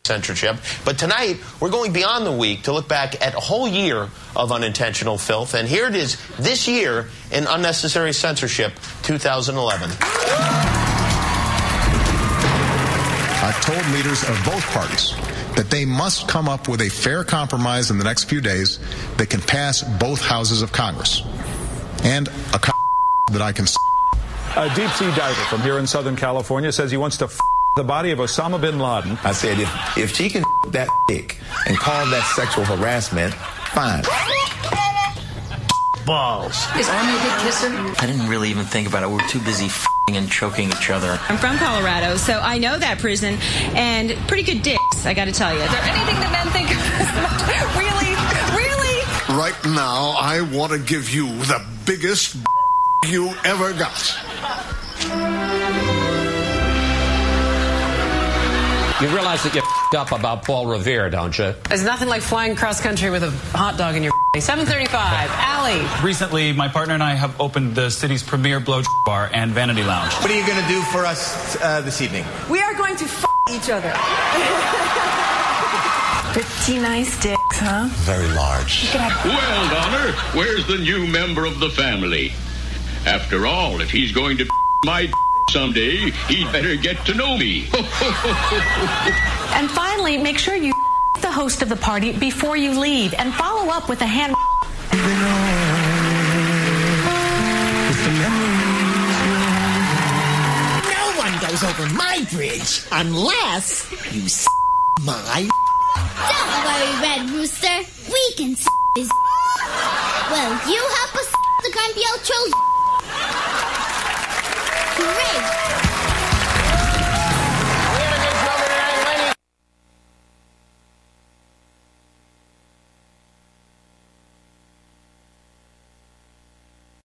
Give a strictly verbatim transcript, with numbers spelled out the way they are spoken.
censorship. But tonight, we're going beyond the week to look back at a whole year of unintentional filth. And here it is this year in Unnecessary Censorship two thousand eleven. I've told leaders of both parties that they must come up with a fair compromise in the next few days that can pass both houses of Congress. And a co- that I can... A deep-sea diver from here in Southern California says he wants to f*** the body of Osama bin Laden. I said, if, if she can f- that dick and call that sexual harassment, fine. Balls. Is Army a big kisser? I didn't really even think about it. We were too busy f***ing and choking each other. I'm from Colorado, so I know that prison, and pretty good dicks, I gotta tell you. Is there anything that men think of? Really? Really? Right now, I want to give you the biggest you ever got. You realize that you f***ed up about Paul Revere, don't you? There's nothing like flying cross country with a hot dog in your seven thirty-five, Allie. Recently, my partner and I have opened the city's premier blow bar and vanity lounge. What are you going to do for us uh, this evening? We are going to f*** each other. Pretty nice dicks, huh? Very large. Well, Donner, where's the new member of the family? After all, if he's going to f*** my d- someday, he'd better get to know me. And finally, make sure you f- the host of the party before you leave and follow up with a hand. No one goes over my bridge unless you s*** my. Don't worry, Red Rooster. We can s*** his. Well, you help us s*** the grumpy old troll. Great.